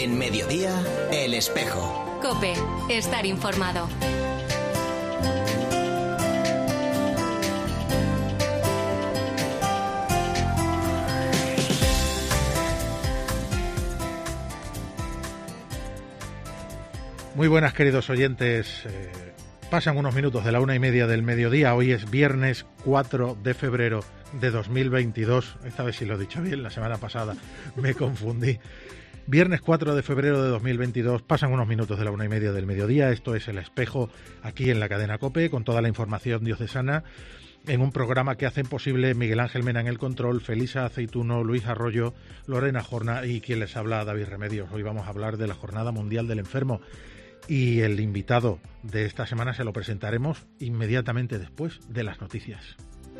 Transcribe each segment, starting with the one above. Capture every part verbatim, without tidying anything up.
En Mediodía, El Espejo. COPE, estar informado. Muy buenas, queridos oyentes. Eh, pasan unos minutos de la una y media del mediodía. Hoy es viernes cuatro de febrero de dos mil veintidós. Esta vez sí lo he dicho bien, la semana pasada me confundí. Viernes cuatro de febrero de dos mil veintidós, pasan unos minutos de la una y media del mediodía. Esto es El Espejo, aquí en la cadena COPE, con toda la información diocesana, en un programa que hacen posible Miguel Ángel Mena en el control, Felisa Aceituno, Luis Arroyo, Lorena Jorna y quien les habla, David Remedios. Hoy vamos a hablar de la Jornada Mundial del Enfermo. Y el invitado de esta semana se lo presentaremos inmediatamente después de las noticias.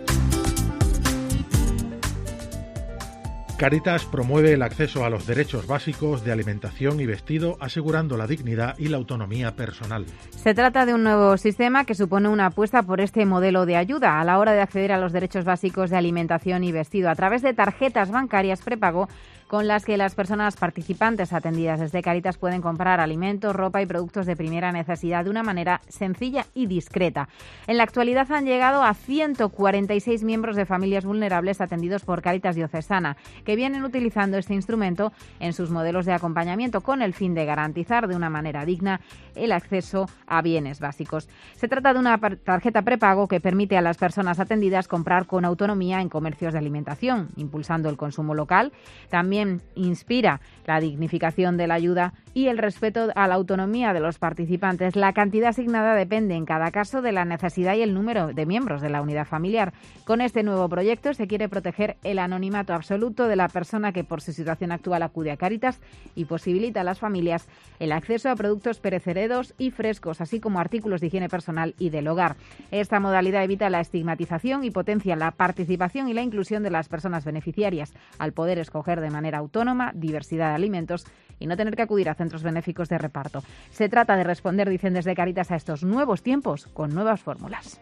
Cáritas promueve el acceso a los derechos básicos de alimentación y vestido, asegurando la dignidad y la autonomía personal. Se trata de un nuevo sistema que supone una apuesta por este modelo de ayuda a la hora de acceder a los derechos básicos de alimentación y vestido a través de tarjetas bancarias prepago, con las que las personas participantes atendidas desde Cáritas pueden comprar alimentos, ropa y productos de primera necesidad de una manera sencilla y discreta. En la actualidad han llegado a ciento cuarenta y seis miembros de familias vulnerables atendidos por Cáritas Diocesana, que vienen utilizando este instrumento en sus modelos de acompañamiento con el fin de garantizar de una manera digna el acceso a bienes básicos. Se trata de una tarjeta prepago que permite a las personas atendidas comprar con autonomía en comercios de alimentación, impulsando el consumo local. También inspira la dignificación de la ayuda y el respeto a la autonomía de los participantes. La cantidad asignada depende en cada caso de la necesidad y el número de miembros de la unidad familiar. Con este nuevo proyecto se quiere proteger el anonimato absoluto de la persona que por su situación actual acude a Cáritas y posibilita a las familias el acceso a productos perecederos y frescos, así como artículos de higiene personal y del hogar. Esta modalidad evita la estigmatización y potencia la participación y la inclusión de las personas beneficiarias al poder escoger de manera autónoma diversidad de alimentos y no tener que acudir a centros benéficos de reparto. Se trata de responder, dicen desde Cáritas, a estos nuevos tiempos con nuevas fórmulas.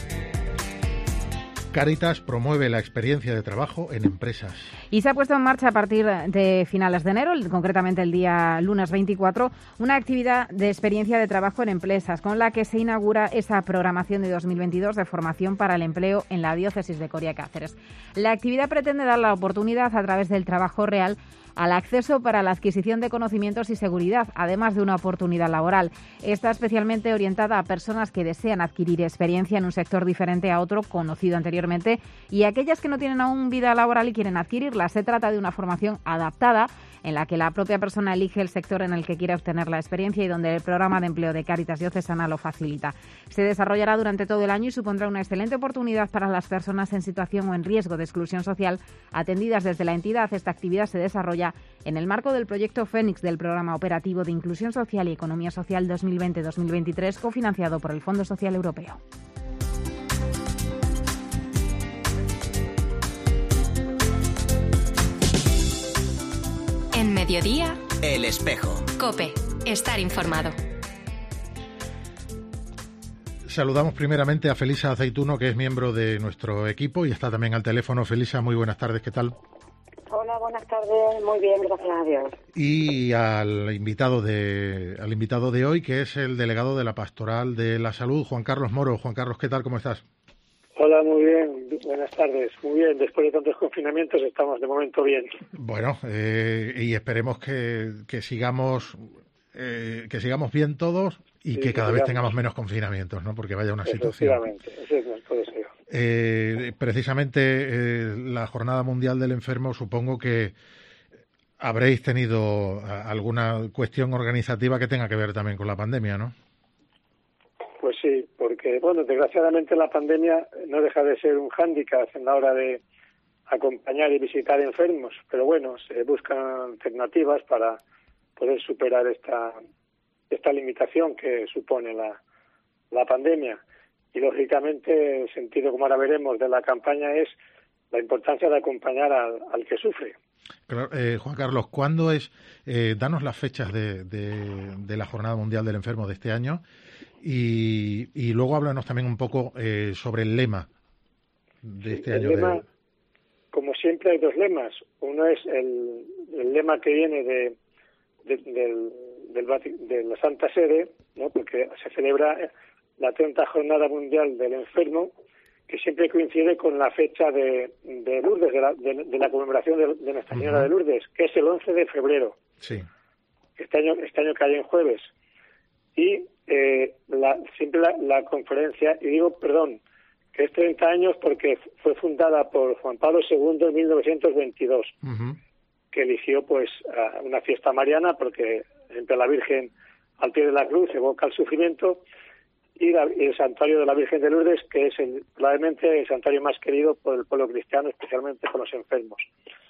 Cáritas promueve la experiencia de trabajo en empresas. Y se ha puesto en marcha a partir de finales de enero, concretamente el día lunes veinticuatro, una actividad de experiencia de trabajo en empresas, con la que se inaugura esa programación de dos mil veintidós de formación para el empleo en la diócesis de Coria Cáceres. La actividad pretende dar la oportunidad, a través del trabajo real, al acceso para la adquisición de conocimientos y seguridad, además de una oportunidad laboral. Está especialmente orientada a personas que desean adquirir experiencia en un sector diferente a otro conocido anteriormente y aquellas que no tienen aún vida laboral y quieren adquirirla. Se trata de una formación adaptada en la que la propia persona elige el sector en el que quiere obtener la experiencia y donde el programa de empleo de Cáritas Diocesana lo facilita. Se desarrollará durante todo el año y supondrá una excelente oportunidad para las personas en situación o en riesgo de exclusión social atendidas desde la entidad. Esta actividad se desarrolla en el marco del proyecto Fénix del Programa Operativo de Inclusión Social y Economía Social dos mil veinte dos mil veintitrés, cofinanciado por el Fondo Social Europeo. En Mediodía, El Espejo. COPE, estar informado. Saludamos primeramente a Felisa Aceituno, que es miembro de nuestro equipo y está también al teléfono. Felisa, muy buenas tardes, ¿qué tal? Hola, buenas tardes, muy bien, gracias a Dios. Y al invitado de al invitado de hoy, que es el delegado de la Pastoral de la Salud, Juan Carlos Moro. Juan Carlos, ¿qué tal? ¿Cómo estás? Hola, muy bien, buenas tardes. Muy bien, después de tantos confinamientos estamos de momento bien. Bueno, eh, y esperemos que, que sigamos eh, que sigamos bien todos y sí, que cada que vez tengamos menos confinamientos, ¿no? Porque vaya una situación. Efectivamente, ese es nuestro deseo. Eh, precisamente eh, la Jornada Mundial del Enfermo, supongo que habréis tenido alguna cuestión organizativa que tenga que ver también con la pandemia, ¿no? Pues sí, porque, bueno, desgraciadamente la pandemia no deja de ser un hándicap en la hora de acompañar y visitar enfermos, pero bueno, se buscan alternativas para poder superar esta esta limitación que supone la, la pandemia. Y, lógicamente, el sentido, como ahora veremos, de la campaña es la importancia de acompañar al, al que sufre. Claro, eh, Juan Carlos, ¿cuándo es? Eh, danos las fechas de, de, de la Jornada Mundial del Enfermo de este año y, y luego háblanos también un poco eh, sobre el lema de este el año. Lema, de... Como siempre, hay dos lemas. Uno es el, el lema que viene de, de, del, del, de la Santa Sede, ¿no? Porque se celebra la treinta Jornada Mundial del Enfermo, que siempre coincide con la fecha de, de Lourdes, de la, de, de la conmemoración de, de Nuestra Señora uh-huh. de Lourdes, que es el once de febrero. Sí. Este año, este año cae en jueves. Y eh, la, siempre la, la conferencia, y digo, perdón, que es treinta años porque fue fundada por Juan Pablo segundo en mil novecientos veintidós, uh-huh. que eligió pues una fiesta mariana porque entre la Virgen al pie de la cruz evoca el sufrimiento, y, la, y el santuario de la Virgen de Lourdes, que es el, probablemente el santuario más querido por el pueblo cristiano, especialmente por los enfermos.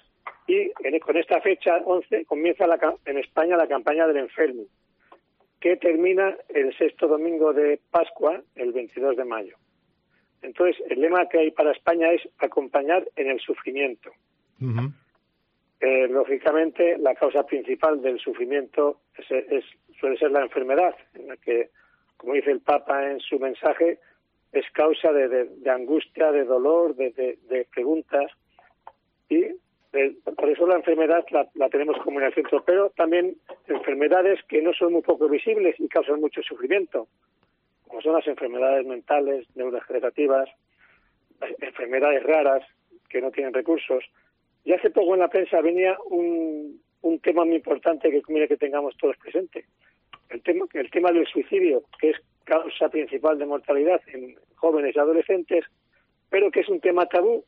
Y en, con esta fecha, once, comienza la, en España la campaña del enfermo, que termina el sexto domingo de Pascua, el veintidós de mayo. Entonces, el lema que hay para España es acompañar en el sufrimiento. Uh-huh. Eh, lógicamente, la causa principal del sufrimiento es, es, suele ser la enfermedad, en la que, como dice el Papa en su mensaje, es causa de, de, de angustia, de dolor, de, de, de preguntas, y de, por eso la enfermedad la, la tenemos como en el centro, pero también enfermedades que no son muy poco visibles y causan mucho sufrimiento, como son las enfermedades mentales, neurodegenerativas, enfermedades raras que no tienen recursos. Y hace poco en la prensa venía un, un tema muy importante que conviene que tengamos todos presente. El tema, el tema del suicidio, que es causa principal de mortalidad en jóvenes y adolescentes, pero que es un tema tabú.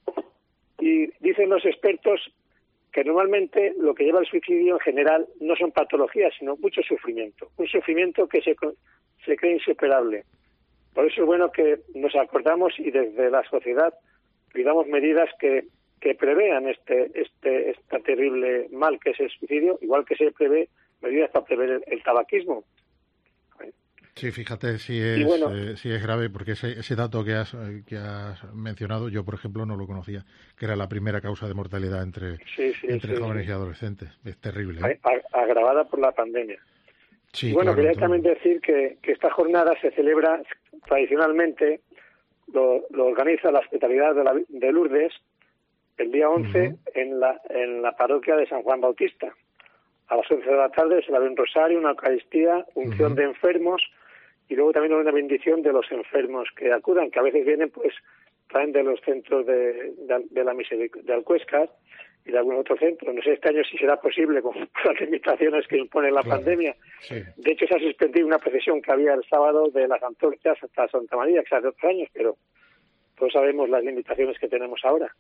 Y dicen los expertos que normalmente lo que lleva al suicidio en general no son patologías, sino mucho sufrimiento. Un sufrimiento que se, se cree insuperable. Por eso es bueno que nos acordamos y desde la sociedad pidamos medidas que, que prevean este, este, este terrible mal que es el suicidio, igual que se prevé medidas para prever el, el tabaquismo. Sí, fíjate si es, bueno, eh, si es grave, porque ese, ese dato que has, que has mencionado, yo, por ejemplo, no lo conocía, que era la primera causa de mortalidad entre, sí, sí, entre sí, jóvenes sí. y adolescentes. Es terrible, ¿eh? Agravada por la pandemia. Sí, y bueno, claro, quería también decir que, que esta jornada se celebra tradicionalmente, lo, lo organiza la Hospitalidad de, la, de Lourdes, el día once, uh-huh. en, la, en la parroquia de San Juan Bautista. A las once de la tarde se va a ver un rosario, una Eucaristía, unción uh-huh. de enfermos, y luego también una bendición de los enfermos que acudan, que a veces vienen, pues, traen de los centros de, de, de la Misericordia, de Alcuéscar y de algún otro centro. No sé este año si será posible con las limitaciones que impone la claro. pandemia. Sí. De hecho, se ha suspendido una procesión que había el sábado de las antorchas hasta Santa María, que hace otros años, pero todos sabemos las limitaciones que tenemos ahora.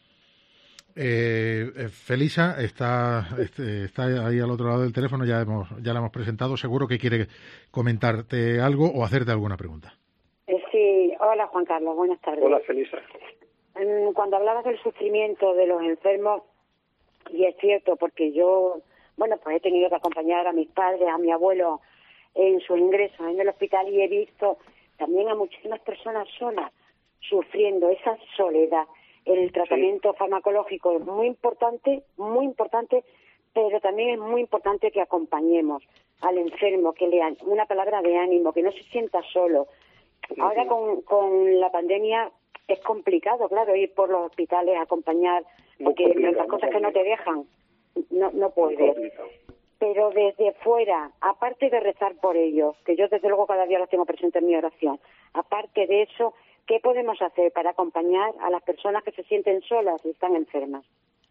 Eh, Felisa está, está ahí al otro lado del teléfono, ya hemos, ya la hemos presentado, seguro que quiere comentarte algo o hacerte alguna pregunta. Eh, sí, hola Juan Carlos, buenas tardes. Hola Felisa. Cuando hablabas del sufrimiento de los enfermos, y es cierto, porque yo, bueno, pues he tenido que acompañar a mis padres, a mi abuelo en sus ingresos en el hospital, y he visto también a muchísimas personas solas sufriendo esa soledad. El tratamiento sí. farmacológico es muy importante, muy importante, pero también es muy importante que acompañemos al enfermo, que le una palabra de ánimo, que no se sienta solo. Ahora con, con la pandemia es complicado, claro, ir por los hospitales a acompañar, porque hay las cosas que no te dejan, no, no puedes. Pero desde fuera, aparte de rezar por ellos, que yo desde luego cada día los tengo presentes en mi oración, aparte de eso, ¿qué podemos hacer para acompañar a las personas que se sienten solas y están enfermas?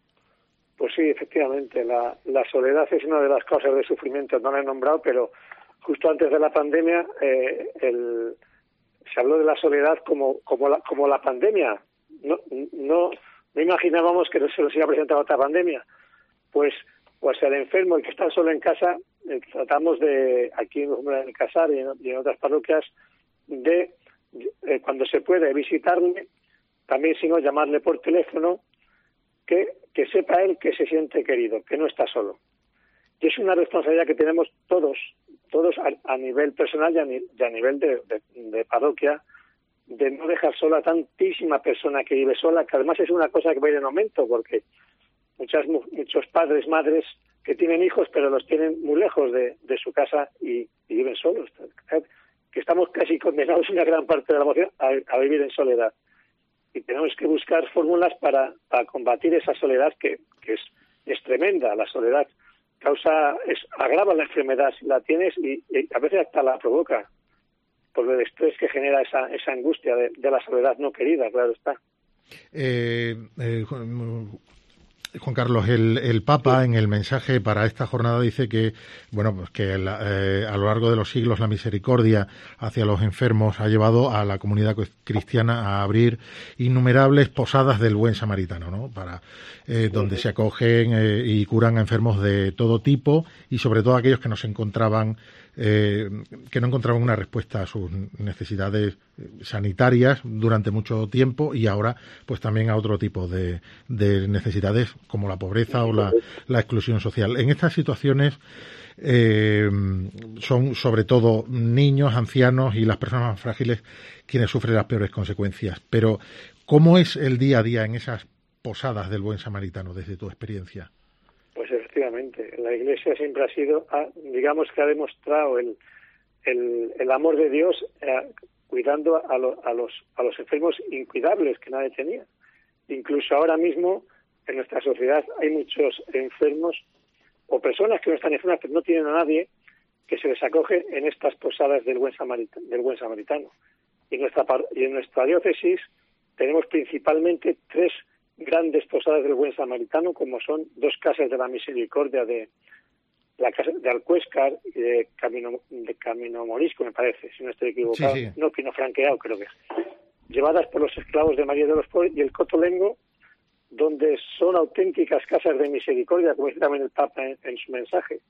Pues sí, efectivamente, la, la soledad es una de las causas de sufrimiento, no la he nombrado, pero justo antes de la pandemia eh, el, se habló de la soledad como como la, como la pandemia. No, no, no imaginábamos que se nos iba a presentar otra pandemia. Pues, pues el enfermo, el que está solo en casa, eh, tratamos de, aquí en el Casar y en, y en otras parroquias, de Eh, cuando se puede visitarle, también sino llamarle por teléfono, que, que sepa él que se siente querido, que no está solo. Y es una responsabilidad que tenemos todos, todos a, a nivel personal y a, ni, y a nivel de, de, de parroquia, de no dejar sola a tantísima persona que vive sola, que además es una cosa que va a ir en aumento, porque muchas muchos padres, madres que tienen hijos, pero los tienen muy lejos de, de su casa y, y viven solos. Que estamos casi condenados una gran parte de la población a, a vivir en soledad. Y tenemos que buscar fórmulas para, para combatir esa soledad que, que es, es tremenda. La soledad causa, es, agrava la enfermedad si la tienes y, y a veces hasta la provoca, por el estrés que genera esa, esa angustia de, de la soledad no querida, claro está. Eh, eh, Juan Carlos, el, el Papa en el mensaje para esta jornada dice que, bueno, pues que el, eh, a lo largo de los siglos la misericordia hacia los enfermos ha llevado a la comunidad cristiana a abrir innumerables posadas del buen samaritano, ¿no? Para eh, donde se acogen eh, y curan a enfermos de todo tipo y sobre todo aquellos que no se encontraban Eh, que no encontraban una respuesta a sus necesidades sanitarias durante mucho tiempo y ahora pues también a otro tipo de, de necesidades como la pobreza o la, la exclusión social. En estas situaciones eh, son sobre todo niños, ancianos y las personas más frágiles quienes sufren las peores consecuencias. Pero ¿cómo es el día a día en esas posadas del buen samaritano desde tu experiencia? Pues efectivamente, la Iglesia siempre ha sido, digamos que ha demostrado el, el, el amor de Dios eh, cuidando a, lo, a, los, a los enfermos incuidables que nadie tenía. Incluso ahora mismo en nuestra sociedad hay muchos enfermos o personas que no están enfermas pero no tienen a nadie que se les acoge en estas posadas del buen samaritano. Del buen samaritano. Y, en nuestra, y en nuestra diócesis tenemos principalmente tres grandes posadas del buen samaritano, como son dos casas de la misericordia de la casa de Alcuéscar y de Camino de Camino Morisco, me parece, si no estoy equivocado, sí, sí. no, Pino Franqueado creo que es, llevadas por los esclavos de María de los Pobres, y el Cotolengo, donde son auténticas casas de misericordia, como dice también el Papa en, en su mensaje.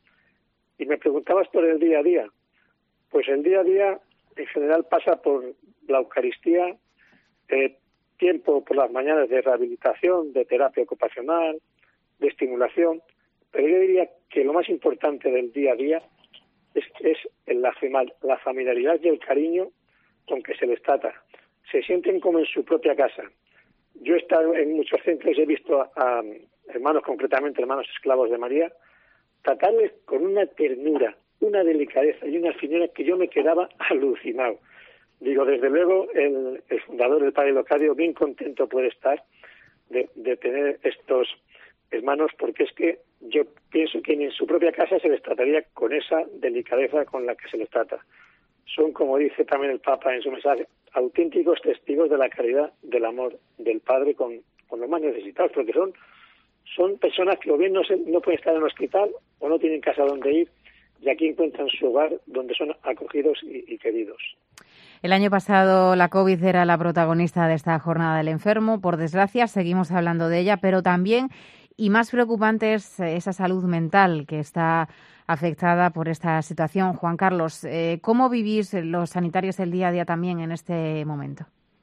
Y me preguntabas por el día a día. Pues el día a día en general pasa por la Eucaristía, eh, tiempo por las mañanas de rehabilitación, de terapia ocupacional, de estimulación, pero yo diría que lo más importante del día a día es, es la, la familiaridad y el cariño con que se les trata. Se sienten como en su propia casa. Yo he estado en muchos centros y he visto a, a hermanos, concretamente hermanos esclavos de María, tratarles con una ternura, una delicadeza y una finura que yo me quedaba alucinado. Digo, desde luego, el, el fundador del Padre Leocadio bien contento puede estar de, de tener estos hermanos, porque es que yo pienso que ni en su propia casa se les trataría con esa delicadeza con la que se les trata. Son, como dice también el Papa en su mensaje, auténticos testigos de la caridad, del amor del Padre con, con los más necesitados, porque son, son personas que o bien no, se, no pueden estar en un hospital o no tienen casa donde ir, y aquí encuentran su hogar donde son acogidos y, y queridos. El año pasado la COVID era la protagonista de esta jornada del enfermo. Por desgracia, seguimos hablando de ella, pero también, y más preocupante, es esa salud mental que está afectada por esta situación. Juan Carlos, eh, ¿cómo vivís los sanitarios el día a día también en este momento?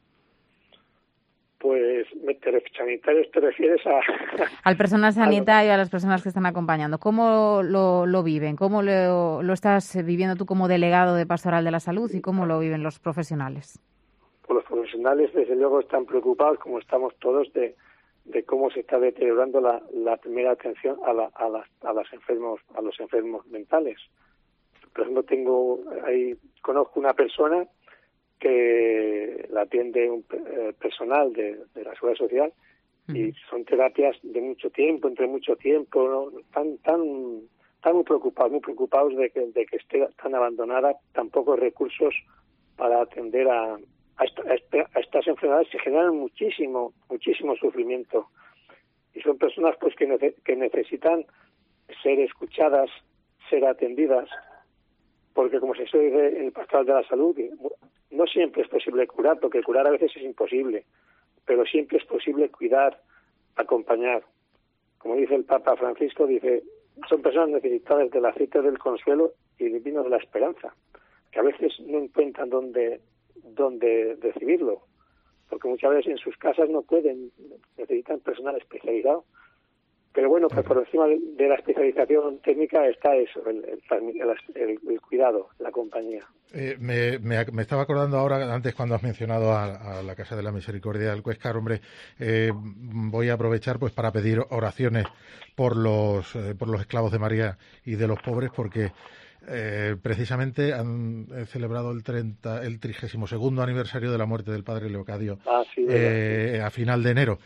Pues, sanitarios te refieres a... Al personal sanitario, a las personas que están acompañando. ¿Cómo lo, lo viven? ¿Cómo lo, lo estás viviendo tú como delegado de Pastoral de la Salud y cómo lo viven los profesionales? Pues los profesionales, desde luego, están preocupados, como estamos todos, de, de cómo se está deteriorando la, la primera atención a, la, a, las, a, los enfermos, a los enfermos mentales. Por ejemplo, tengo ahí, conozco una persona que la atiende un eh, personal de, de la Seguridad Social y son terapias de mucho tiempo, entre mucho tiempo, ¿no? tan tan tan muy preocupados, muy preocupados de que, de que esté tan abandonada, tan pocos recursos para atender a, a, esta, a, esta, a estas enfermedades que generan muchísimo, muchísimo sufrimiento. Y son personas pues que, nece- que necesitan ser escuchadas, ser atendidas, porque como se dice en el Pastoral de la Salud, no siempre es posible curar, porque curar a veces es imposible, pero siempre es posible cuidar, acompañar. Como dice el Papa Francisco, dice, son personas necesitadas del aceite del consuelo y del vino de la esperanza, que a veces no encuentran dónde, dónde recibirlo, porque muchas veces en sus casas no pueden, necesitan personal especializado. Pero bueno, pues por encima de, de la especialización técnica está eso, el, el, el, el cuidado, la compañía. Eh, me, me, me estaba acordando ahora, antes cuando has mencionado a, a la Casa de la Misericordia del Alcuéscar, hombre, eh, voy a aprovechar pues para pedir oraciones por los, eh, por los esclavos de María y de los pobres, porque eh, precisamente han celebrado el treinta, el trigésimo segundo aniversario de la muerte del padre Leocadio, ah, sí, eh, a final de enero.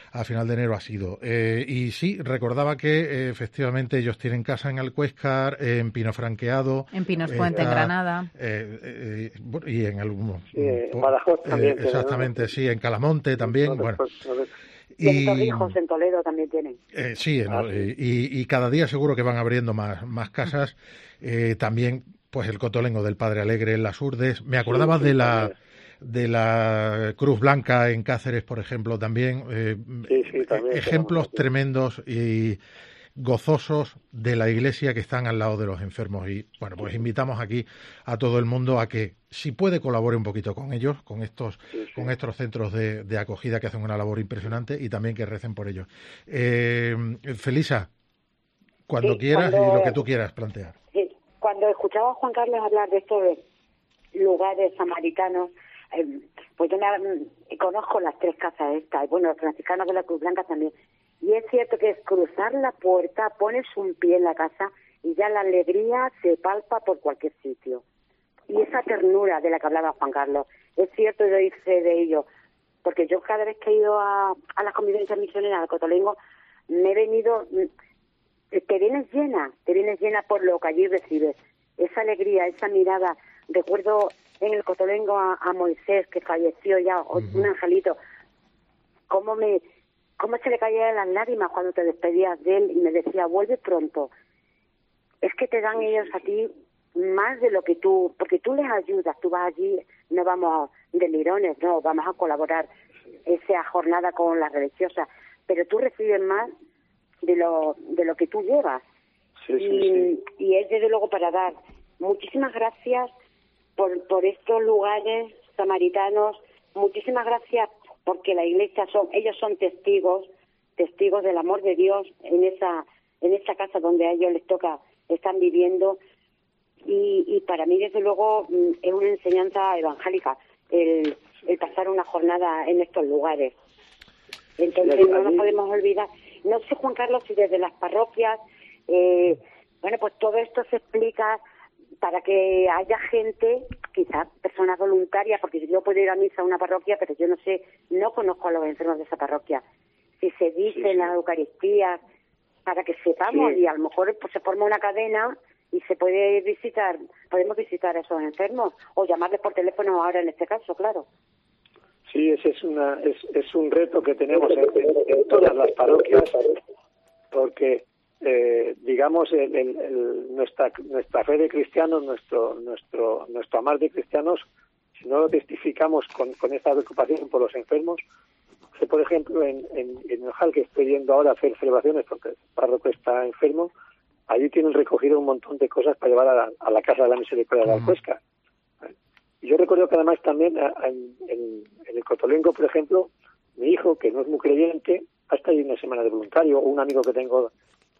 a final de enero ha sido. Eh, y sí, recordaba que eh, efectivamente ellos tienen casa en Alcuéscar, eh, en Pino Franqueado. En Pinos Puente, eh, en Granada. Eh, eh, y en algunos... Sí, en Badajoz también. Eh, exactamente, ¿no? Sí, en Calamonte también. No, bueno. No, no, y en Torrijos, en Toledo también tienen. Eh, sí, ah, no, sí. Y, y cada día seguro que van abriendo más, más casas. Eh, también, pues el Cotolengo del Padre Alegre en Las Urdes. Me acordaba sí, sí, de la... de la Cruz Blanca en Cáceres, por ejemplo, también, eh, sí, sí, también ejemplos tremendos y gozosos de la Iglesia que están al lado de los enfermos. Y bueno, pues invitamos aquí a todo el mundo a que, si puede, colabore un poquito con ellos, con estos, sí, sí. con estos centros de, de acogida que hacen una labor impresionante, y también que recen por ellos. Eh, Felisa, cuando sí, quieras cuando, y lo que tú quieras plantear. Sí, cuando escuchaba a Juan Carlos hablar de estos lugares samaritanos, Eh, pues yo me, conozco las tres casas estas, y bueno, los franciscanos de la Cruz Blanca también, y es cierto que es cruzar la puerta, pones un pie en la casa y ya la alegría se palpa por cualquier sitio, y esa ternura de la que hablaba Juan Carlos, es cierto, yo hice de ello, porque yo cada vez que he ido a, a las convivencias misioneras al Cotolengo, me he venido, te vienes llena, te vienes llena por lo que allí recibes, esa alegría, esa mirada. Recuerdo en el Cotolengo a, a Moisés, que falleció ya, uh-huh. un angelito, cómo me cómo se le caían las lágrimas cuando te despedías de él y me decía, vuelve pronto. Es que te dan ellos a ti más de lo que tú, porque tú les ayudas, tú vas allí, no vamos de mirones, no, vamos a colaborar esa jornada con las religiosas, pero tú recibes más de lo de lo que tú llevas. Sí, sí, y, sí. y es desde luego para dar. Muchísimas gracias por, por estos lugares samaritanos, muchísimas gracias porque la Iglesia son, ellos son testigos, testigos del amor de Dios en esa en esa casa donde a ellos les toca, están viviendo, y, y para mí desde luego es una enseñanza evangélica el, el pasar una jornada en estos lugares. Entonces no nos podemos olvidar. No sé, Juan Carlos, si desde las parroquias, eh, bueno, pues todo esto se explica para que haya gente, quizás personas voluntarias, porque yo puedo ir a misa a una parroquia, pero yo no sé, no conozco a los enfermos de esa parroquia. Si se dice sí, sí. en las Eucaristías, para que sepamos, sí. y a lo mejor pues se forma una cadena y se puede visitar, podemos visitar a esos enfermos, o llamarles por teléfono ahora en este caso, claro. Sí, ese es una es, es un reto que tenemos en, en, en todas las parroquias, porque eh, digamos el, el, el, nuestra nuestra fe de cristianos, nuestro nuestro nuestro amar de cristianos, si no lo testificamos con, con esta preocupación por los enfermos, que por ejemplo en en, en el Ojal, que estoy yendo ahora a hacer celebraciones porque el párroco está enfermo, allí tienen recogido un montón de cosas para llevar a la, a la Casa de la Misericordia de Alcuéscar. Y yo recuerdo que además también en, en, en el Cotolengo, por ejemplo, mi hijo, que no es muy creyente, ha estado ahí una semana de voluntario, o un amigo que tengo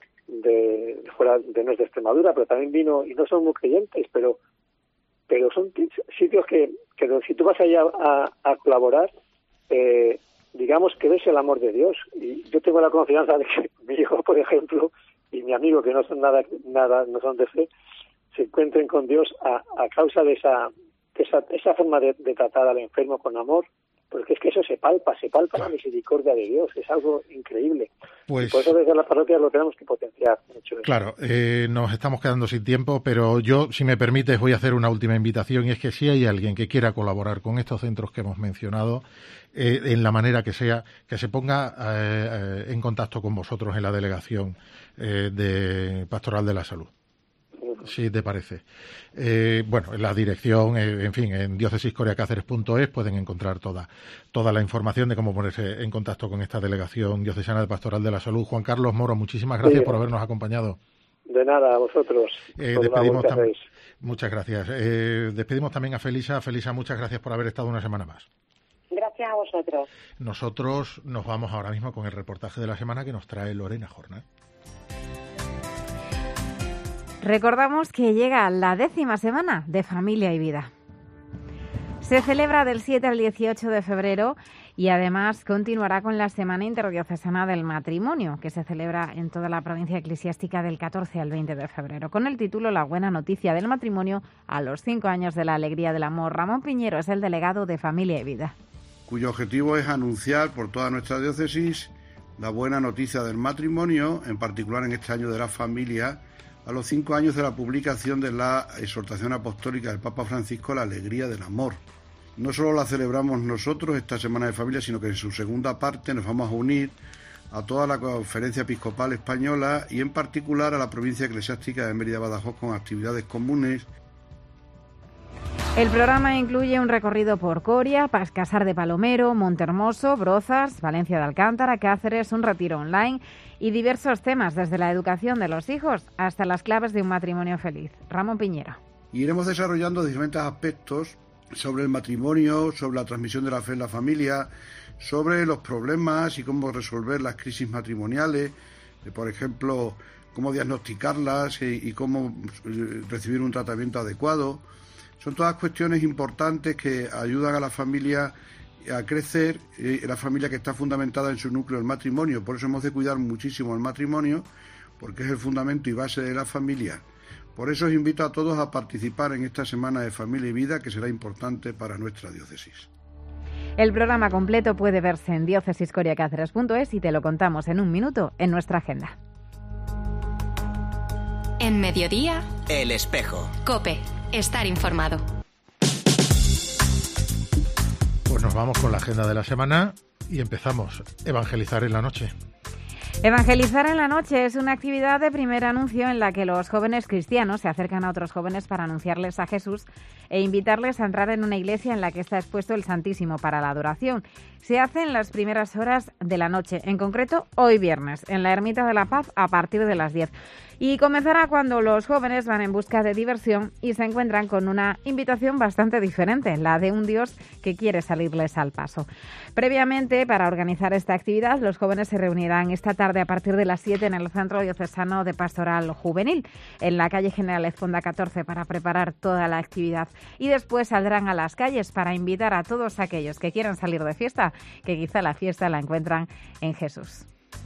de, de fuera, de no es de Extremadura, pero también vino, y no son muy creyentes, pero pero son sitios que, que si tú vas allá a, a colaborar, eh, digamos que ves el amor de Dios. Y yo tengo la confianza de que mi hijo, por ejemplo, y mi amigo, que no son nada, nada no son de fe, se encuentren con Dios a, a causa de esa Esa, esa forma de, de tratar al enfermo con amor, porque es que eso se palpa, se palpa claro. La misericordia de Dios, es algo increíble. Pues, por eso desde la parroquia lo tenemos que potenciar mucho. Claro, eh, nos estamos quedando sin tiempo, pero yo, si me permites, voy a hacer una última invitación, y es que si hay alguien que quiera colaborar con estos centros que hemos mencionado, eh, en la manera que sea, que se ponga eh, en contacto con vosotros en la delegación eh, de Pastoral de la Salud. Si te parece. Eh, bueno, en la dirección, eh, en fin, en diócesis coria cáceres punto es pueden encontrar toda, toda la información de cómo ponerse en contacto con esta delegación diocesana de Pastoral de la Salud. Juan Carlos Moro, muchísimas gracias sí, por habernos acompañado. De nada, a vosotros. Eh, despedimos tam- muchas gracias. Eh, despedimos también a Felisa. Felisa, muchas gracias por haber estado una semana más. Gracias a vosotros. Nosotros nos vamos ahora mismo con el reportaje de la semana que nos trae Lorena Jornal. Recordamos que llega la décima semana de Familia y Vida. Se celebra del siete al dieciocho de febrero y además continuará con la Semana Interdiocesana del Matrimonio, que se celebra en toda la provincia eclesiástica del catorce al veinte de febrero, con el título La buena noticia del matrimonio a los cinco años de la alegría del amor. Ramón Piñero es el delegado de Familia y Vida. Cuyo objetivo es anunciar por toda nuestra diócesis la buena noticia del matrimonio, en particular en este año de la familia, a los cinco años de la publicación de la exhortación apostólica del Papa Francisco, La alegría del amor. No solo la celebramos nosotros esta Semana de Familia, sino que en su segunda parte nos vamos a unir a toda la Conferencia Episcopal Española y en particular a la provincia eclesiástica de Mérida-Badajoz con actividades comunes. El programa incluye un recorrido por Coria, Casar de Palomero, Montehermoso, Brozas, Valencia de Alcántara, Cáceres, un retiro online y diversos temas, desde la educación de los hijos hasta las claves de un matrimonio feliz. Ramón Piñero. Y iremos desarrollando diferentes aspectos sobre el matrimonio, sobre la transmisión de la fe en la familia, sobre los problemas y cómo resolver las crisis matrimoniales, por ejemplo, cómo diagnosticarlas y cómo recibir un tratamiento adecuado. Son todas cuestiones importantes que ayudan a la familia a crecer, eh, la familia que está fundamentada en su núcleo, el matrimonio. Por eso hemos de cuidar muchísimo el matrimonio, porque es el fundamento y base de la familia. Por eso os invito a todos a participar en esta Semana de Familia y Vida, que será importante para nuestra diócesis. El programa completo puede verse en diócesis coria cáceres punto es y te lo contamos en un minuto en nuestra agenda. En Mediodía, El Espejo. COPE. Estar informado. Pues nos vamos con la agenda de la semana y empezamos. Evangelizar en la noche. Evangelizar en la noche es una actividad de primer anuncio en la que los jóvenes cristianos se acercan a otros jóvenes para anunciarles a Jesús e invitarles a entrar en una iglesia en la que está expuesto el Santísimo para la adoración. Se hace en las primeras horas de la noche, en concreto hoy viernes, en la Ermita de la Paz a partir de las diez. Y comenzará cuando los jóvenes van en busca de diversión y se encuentran con una invitación bastante diferente, la de un Dios que quiere salirles al paso. Previamente, para organizar esta actividad, los jóvenes se reunirán esta tarde a partir de las siete en el Centro Diocesano de Pastoral Juvenil, en la calle General Ezponda catorce, para preparar toda la actividad. Y después saldrán a las calles para invitar a todos aquellos que quieran salir de fiesta, que quizá la fiesta la encuentran en Jesús.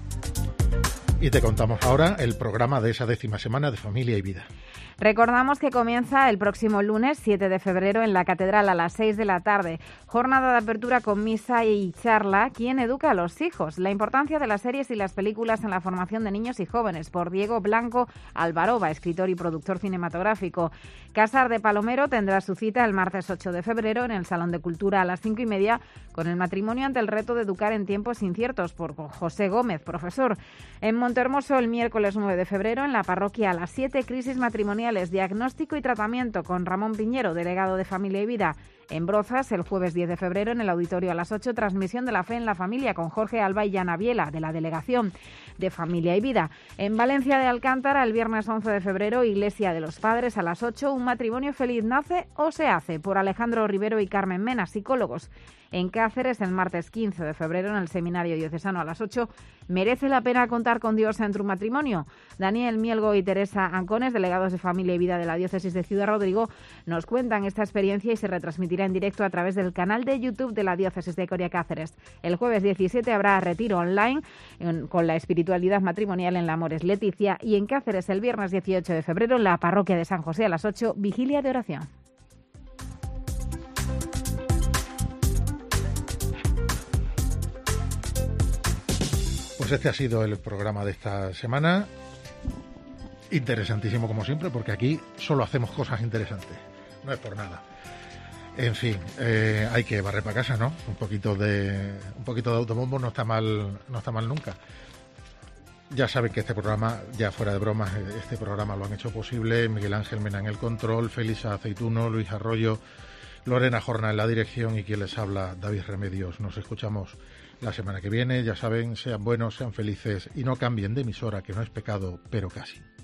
Y te contamos ahora el programa de esa décima semana de Familia y Vida. Recordamos que comienza el próximo lunes siete de febrero en la Catedral a las seis de la tarde. Jornada de apertura con misa y charla. ¿Quién educa a los hijos? La importancia de las series y las películas en la formación de niños y jóvenes, por Diego Blanco Alvaroba, escritor y productor cinematográfico. Casar de Palomero tendrá su cita el martes ocho de febrero en el Salón de Cultura a las cinco y media con el matrimonio ante el reto de educar en tiempos inciertos, por José Gómez, profesor. En Montehermoso el miércoles nueve de febrero en la parroquia a las siete, crisis matrimoniales, diagnóstico y tratamiento con Ramón Piñero, delegado de Familia y Vida. En Brozas, el jueves diez de febrero, en el auditorio a las ocho, transmisión de la fe en la familia con Jorge Alba y Ana Biela, de la Delegación de Familia y Vida. En Valencia de Alcántara, el viernes once de febrero, Iglesia de los Padres a las ocho, un matrimonio feliz nace o se hace, por Alejandro Rivero y Carmen Mena, psicólogos. En Cáceres, el martes quince de febrero, en el Seminario Diocesano a las ocho, ¿merece la pena contar con Dios en tu matrimonio? Daniel Mielgo y Teresa Ancones, delegados de Familia y Vida de la Diócesis de Ciudad Rodrigo, nos cuentan esta experiencia y se retransmitirá en directo a través del canal de YouTube de la Diócesis de Coria Cáceres. El jueves diecisiete habrá retiro online en, con la espiritualidad matrimonial en la Amores Leticia, y en Cáceres el viernes dieciocho de febrero en la parroquia de San José a las ocho, vigilia de oración. Pues este ha sido el programa de esta semana. Interesantísimo como siempre, porque aquí solo hacemos cosas interesantes. No es por nada. En fin, eh, hay que barrer para casa, ¿no? Un poquito de un poquito de autobombo no está mal, no está mal nunca. Ya saben que este programa, ya fuera de bromas, este programa lo han hecho posible Miguel Ángel Mena en el control, Félix Aceituno, Luis Arroyo, Lorena Jorna en la dirección y quien les habla, David Remedios. Nos escuchamos la semana que viene. Ya saben, sean buenos, sean felices y no cambien de emisora, que no es pecado, pero casi.